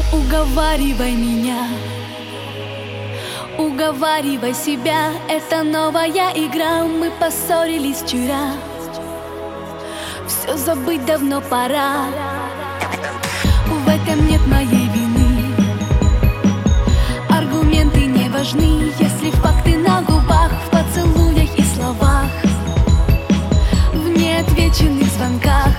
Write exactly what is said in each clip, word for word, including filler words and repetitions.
Уговаривай меня, уговаривай себя, это новая игра. Мы поссорились вчера, все забыть давно пора. В этом нет моей вины, аргументы не важны, если факты на губах, в поцелуях и словах, в неотвеченных звонках.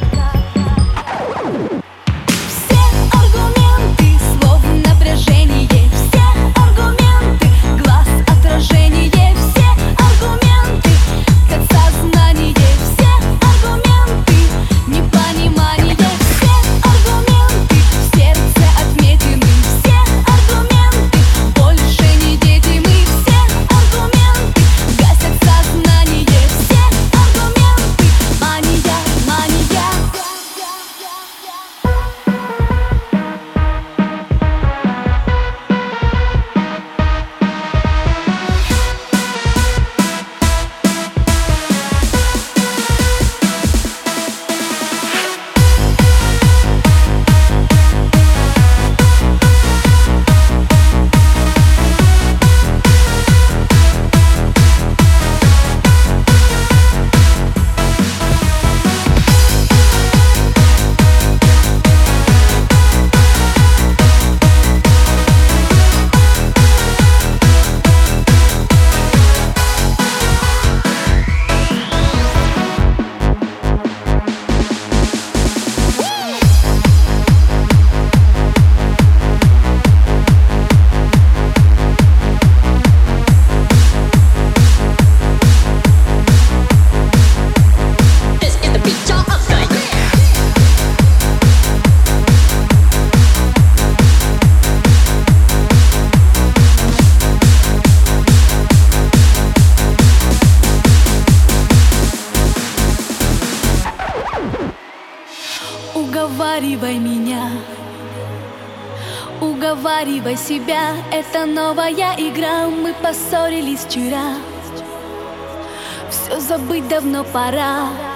Уговаривай меня, уговаривай себя, это новая игра. Мы поссорились вчера, все забыть давно пора.